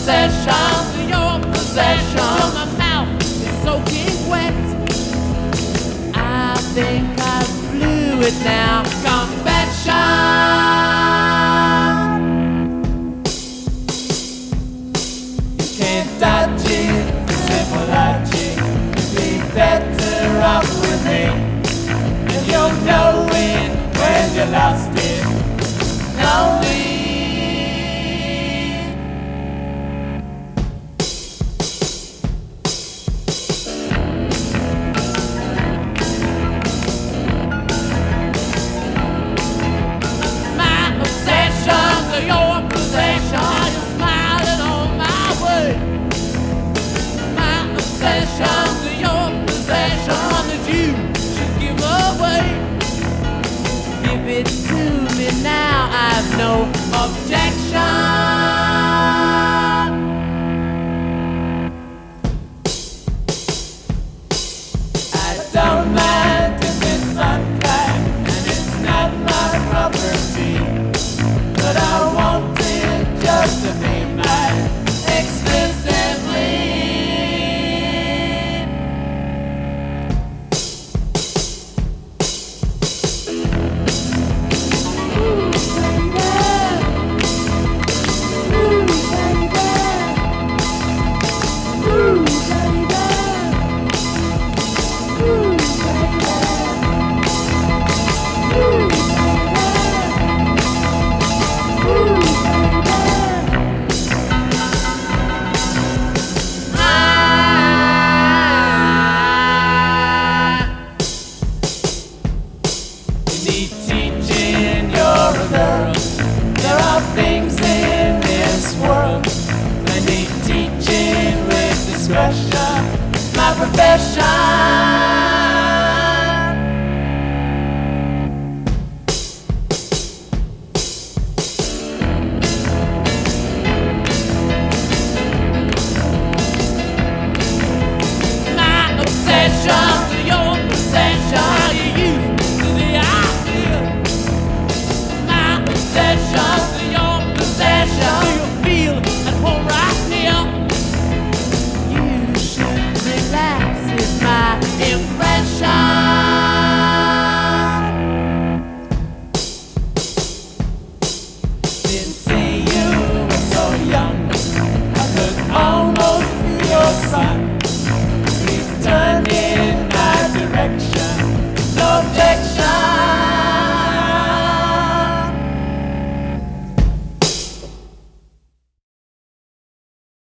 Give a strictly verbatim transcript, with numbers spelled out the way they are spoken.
possession, your possession. Till my mouth is soaking wet. I think I blew it now. Confession. You can't dodge it, simple logic. You'd be better off with me. And you'll know it when you lost it. Know it. Your possession, you're smiling on my way. My obsession to your possession that you should give away. Give it to me now, I've no objection. I don't mind if it's unkind and it's not my property. But I want it just to be mine exclusively. Ooh, baby. Ooh, baby. Ooh, baby. Ooh, baby. Ooh. Teaching, you're a girl. There are things in this world I need teaching with discretion. My profession.